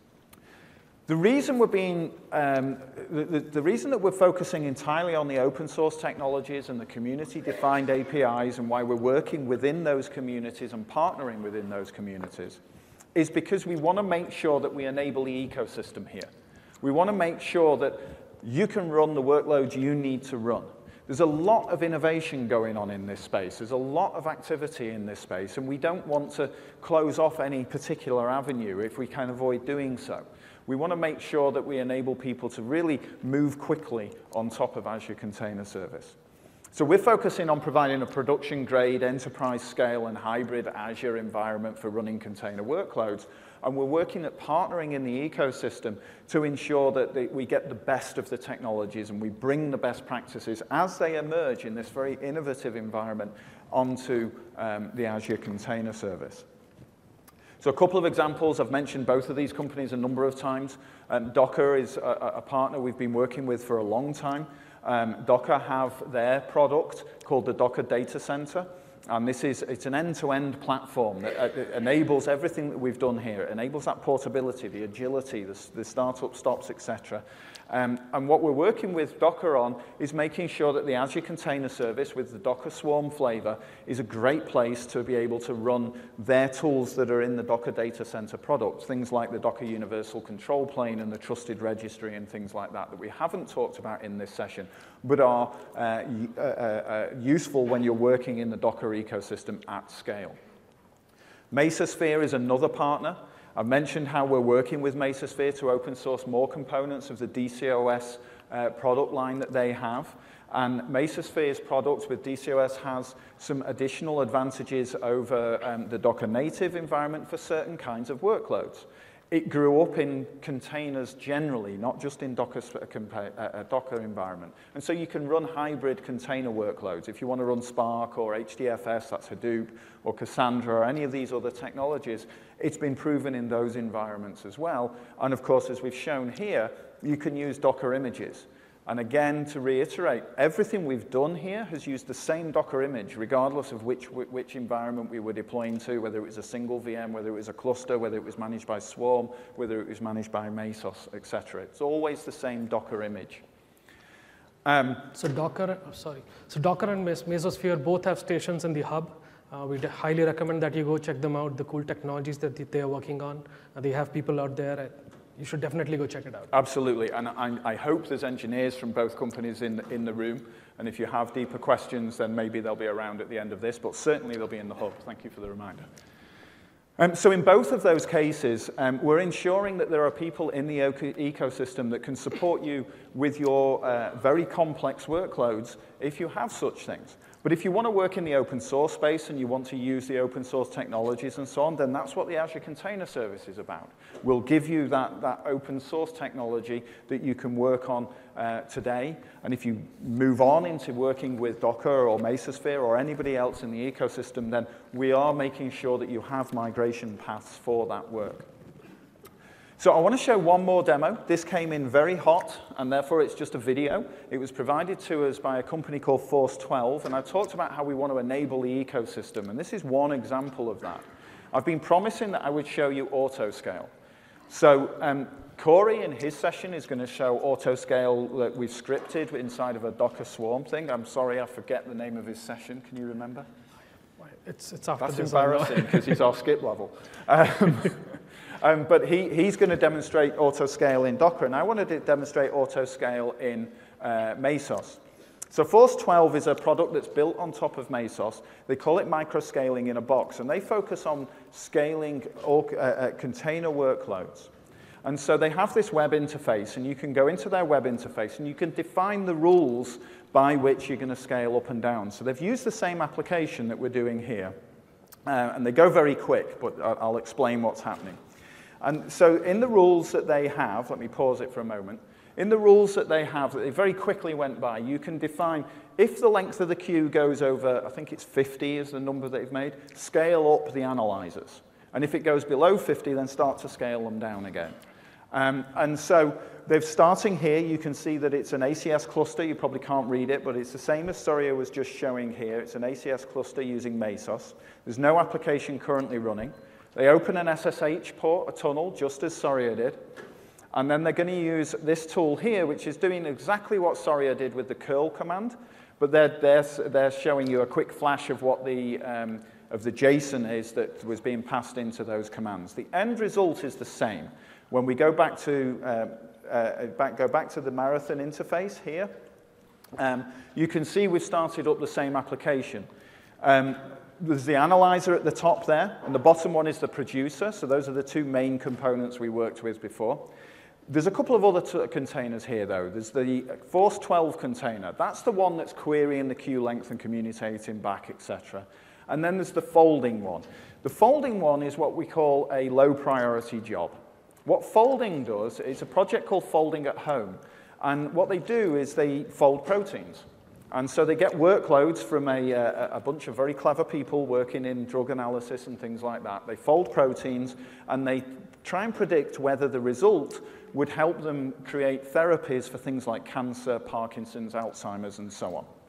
The reason we're being, the reason that we're focusing entirely on the open source technologies and the community-defined APIs and why we're working within those communities and partnering within those communities is because we want to make sure that we enable the ecosystem here. We want to make sure that you can run the workloads you need to run. There's a lot of innovation going on in this space. There's a lot of activity in this space, and we don't want to close off any particular avenue if we can avoid doing so. We want to make sure that we enable people to really move quickly on top of Azure Container Service. So we're focusing on providing a production-grade, enterprise-scale, and hybrid Azure environment for running container workloads. And we're working at partnering in the ecosystem to ensure that we get the best of the technologies and we bring the best practices as they emerge in this very innovative environment onto the Azure Container Service. So a couple of examples. I've mentioned both of these companies a number of times. Docker is a partner we've been working with for a long time. Docker have their product called the Docker Data Center. And it's an end-to-end platform that enables everything that we've done here. It enables that portability, the agility, the startup stops, etc. And what we're working with Docker on is making sure that the Azure Container Service with the Docker Swarm flavor is a great place to be able to run their tools that are in the Docker Data Center products, things like the Docker Universal Control Plane and the Trusted Registry and things like that we haven't talked about in this session, but are useful when you're working in the Docker ecosystem at scale. Mesosphere is another partner. I've mentioned how we're working with Mesosphere to open source more components of the DCOS product line that they have. And Mesosphere's products with DCOS has some additional advantages over the Docker native environment for certain kinds of workloads. It grew up in containers generally, not just in Docker environment. And so you can run hybrid container workloads. If you want to run Spark or HDFS, that's Hadoop, or Cassandra, or any of these other technologies, it's been proven in those environments as well. And of course, as we've shown here, you can use Docker images. And again, to reiterate, everything we've done here has used the same Docker image, regardless of which environment we were deploying to, whether it was a single VM, whether it was a cluster, whether it was managed by Swarm, whether it was managed by Mesos, etc. It's always the same Docker image. So Docker and Mesosphere both have stations in the hub. We highly recommend that you go check them out, the cool technologies that they are working on. They have people out there. You should definitely go check it out. Absolutely, and I hope there's engineers from both companies in the room, and if you have deeper questions, then maybe they'll be around at the end of this, but certainly they'll be in the hub. Thank you for the reminder. So in both of those cases, we're ensuring that there are people in the ecosystem that can support you with your very complex workloads if you have such things. But if you want to work in the open source space and you want to use the open source technologies and so on, then that's what the Azure Container Service is about. We'll give you that open source technology that you can work on today. And if you move on into working with Docker or Mesosphere or anybody else in the ecosystem, then we are making sure that you have migration paths for that work. So I want to show one more demo. This came in very hot, and therefore it's just a video. It was provided to us by a company called Force 12, and I talked about how we want to enable the ecosystem, and this is one example of that. I've been promising that I would show you autoscale. So Corey in his session is going to show autoscale that we've scripted inside of a Docker Swarm thing. I'm sorry, I forget the name of his session. Can you remember? It's after That's embarrassing because he's our skip level. But he's going to demonstrate autoscale in Docker, and I wanted to demonstrate autoscale in Mesos. So Force 12 is a product that's built on top of Mesos. They call it microscaling in a box, and they focus on scaling container workloads. And so they have this web interface, and you can go into their web interface, and you can define the rules by which you're going to scale up and down. So they've used the same application that we're doing here. And they go very quick, but I'll explain what's happening. And so in the rules that they have, let me pause it for a moment. In the rules that they have, that they very quickly went by, you can define if the length of the queue goes over, I think it's 50 is the number they've made, scale up the analyzers. And if it goes below 50, then start to scale them down again. And so they're starting here. You can see that it's an ACS cluster. You probably can't read it, but it's the same as Surya was just showing here. It's an ACS cluster using Mesos. There's no application currently running. They open an SSH port, a tunnel, just as Surya did. And then they're going to use this tool here, which is doing exactly what Surya did with the curl command, but they're showing you a quick flash of what the JSON is that was being passed into those commands. The end result is the same. When we go back to the Marathon interface here, you can see we've started up the same application. There's the analyzer at the top there, and the bottom one is the producer. So those are the two main components we worked with before. There's a couple of other containers here, though. There's the Force 12 container. That's the one that's querying the queue length and communicating back, etc. And then there's the folding one. The folding one is what we call a low priority job. What folding does is a project called Folding at Home. And what they do is they fold proteins. And so they get workloads from a bunch of very clever people working in drug analysis and things like that. They fold proteins, and they try and predict whether the result would help them create therapies for things like cancer, Parkinson's, Alzheimer's, and so on.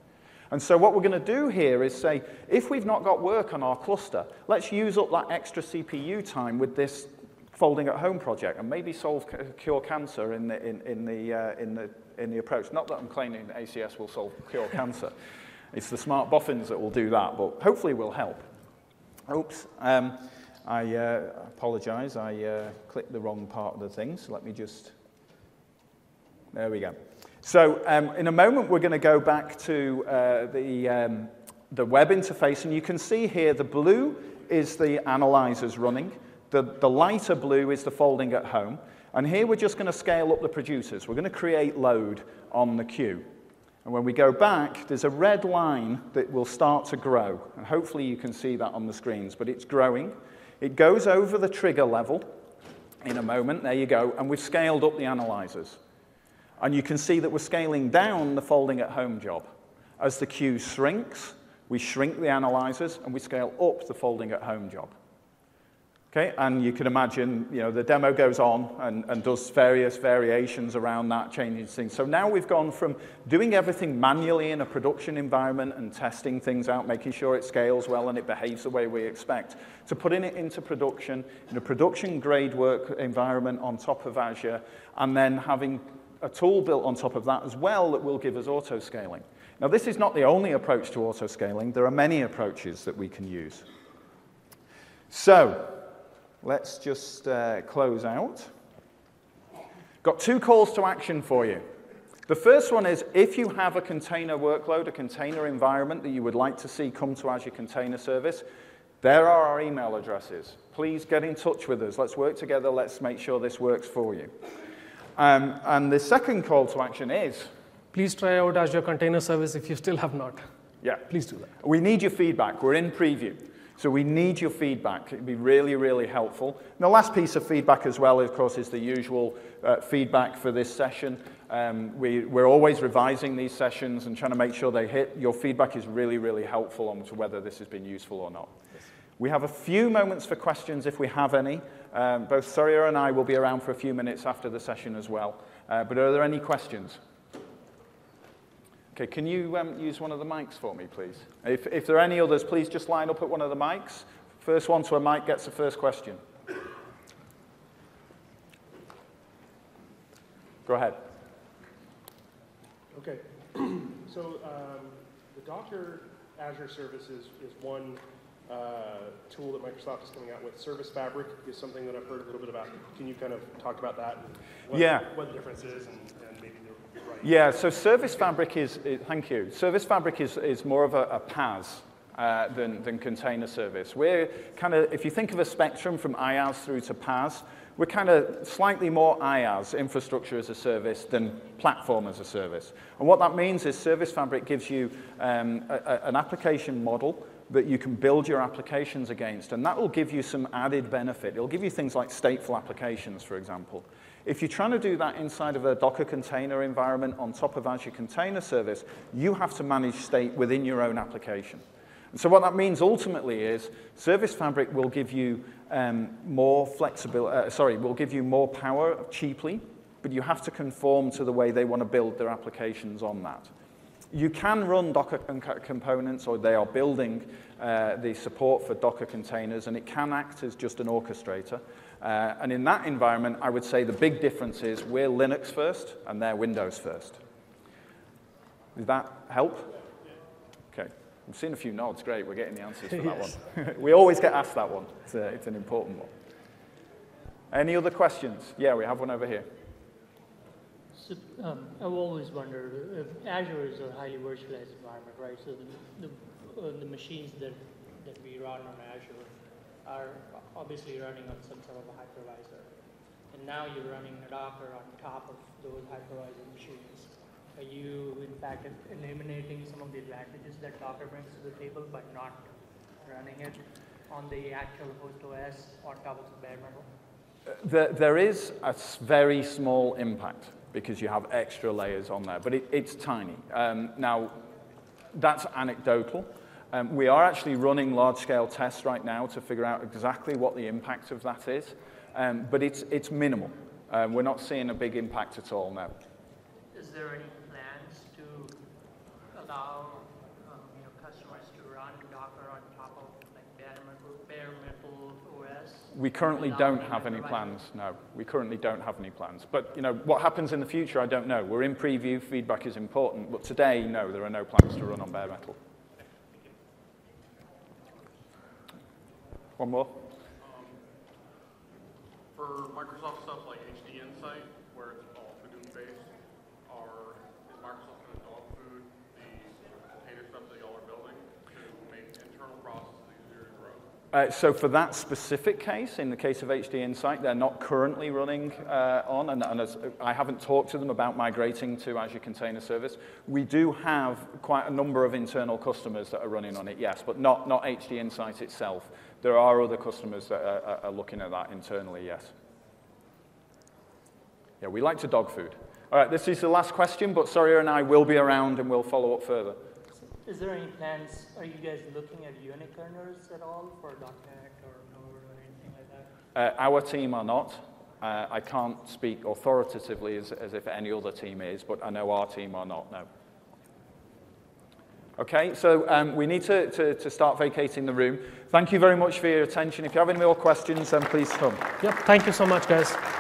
And so what we're going to do here is say, if we've not got work on our cluster, let's use up that extra CPU time with this folding at home project and maybe cure cancer in the approach. Not that I'm claiming ACS will cure cancer. It's the smart boffins that will do that, but hopefully will help. Oops, I apologize. I clicked the wrong part of the thing, so let me just... There we go. So in a moment, we're going to go back to the web interface, and you can see here the blue is the analyzers running. The lighter blue is the folding at home. And here we're just going to scale up the producers. We're going to create load on the queue. And when we go back, there's a red line that will start to grow. And hopefully you can see that on the screens, but it's growing. It goes over the trigger level in a moment. There you go. And we've scaled up the analyzers. And you can see that we're scaling down the folding at home job. As the queue shrinks, we shrink the analyzers, and we scale up the folding at home job. Okay, and you can imagine, the demo goes on and does various variations around that, changing things. So now we've gone from doing everything manually in a production environment and testing things out, making sure it scales well and it behaves the way we expect, to putting it into production, in a production-grade work environment on top of Azure, and then having a tool built on top of that as well that will give us auto-scaling. Now, this is not the only approach to auto-scaling. There are many approaches that we can use. So, let's just close out. Got 2 calls to action for you. The first one is, if you have a container workload, a container environment that you would like to see come to Azure Container Service, there are our email addresses. Please get in touch with us. Let's work together. Let's make sure this works for you. And the second call to action is... Please try out Azure Container Service if you still have not. Yeah. Please do that. We need your feedback. We're in preview. So we need your feedback. It'd be really, really helpful. And the last piece of feedback as well, of course, is the usual feedback for this session. We're always revising these sessions and trying to make sure they hit. Your feedback is really, really helpful on to whether this has been useful or not. Yes. We have a few moments for questions if we have any. Both Surya and I will be around for a few minutes after the session as well. But are there any questions? Okay, can you use one of the mics for me, please? If there are any others, please just line up at one of the mics. First one to a mic gets the first question. Go ahead. Okay. So the Docker Azure service is one tool that Microsoft is coming out with. Service Fabric is something that I've heard a little bit about. Can you kind of talk about that? And what the difference is and maybe the right... Yeah, so Service Fabric is thank you. Service Fabric is more of a PaaS than container service. We're kind of, if you think of a spectrum from IaaS through to PaaS, we're kind of slightly more IaaS, infrastructure as a service, than platform as a service. And what that means is Service Fabric gives you an application model that you can build your applications against, and that will give you some added benefit. It'll give you things like stateful applications, for example. If you're trying to do that inside of a Docker container environment on top of Azure Container Service, you have to manage state within your own application. And so what that means ultimately is Service Fabric will give you more flexibility, will give you more power cheaply, but you have to conform to the way they want to build their applications on that. You can run Docker components, or they are building the support for Docker containers, and it can act as just an orchestrator. And in that environment, I would say the big difference is we're Linux first, and they're Windows first. Does that help? Okay. I've seen a few nods. Great, we're getting the answers for that one. We always get asked that one. It's an important one. Any other questions? Yeah, we have one over here. So, I've always wondered if Azure is a highly virtualized environment, right? So the machines that we run on Azure are obviously running on some sort of a hypervisor. And now you're running a Docker on top of those hypervisor machines. Are you, in fact, eliminating some of the advantages that Docker brings to the table by not running it on the actual host OS on top of the bare metal? There is a very small impact because you have extra layers on there, but it's tiny. Now, that's anecdotal. We are actually running large-scale tests right now to figure out exactly what the impact of that is, but it's minimal. We're not seeing a big impact at all now. Is there any plans to allow bare metal OS? We currently don't have any plans, no. We currently don't have any plans. But, you know, what happens in the future, I don't know. We're in preview, feedback is important, but today, no, there are no plans to run on bare metal. One more? For Microsoft stuff like HD Insight, where it's all Hadoop-based, is Microsoft going to dog food the container stuff that y'all are building to make internal processes easier to grow? So for that specific case, in the case of HD Insight, they're not currently running on, and as I haven't talked to them about migrating to Azure Container Service. We do have quite a number of internal customers that are running on it, yes, but not HD Insight itself. There are other customers that are looking at that internally, yes. Yeah, we like to dog food. All right, this is the last question, but Surya and I will be around and we'll follow up further. Is there any plans, are you guys looking at unikernels at all for .NET or Node or anything like that? Our team are not. I can't speak authoritatively as if any other team is, but I know our team are not, no. Okay, so we need to start vacating the room. Thank you very much for your attention. If you have any more questions, then please come. Yep, thank you so much, guys.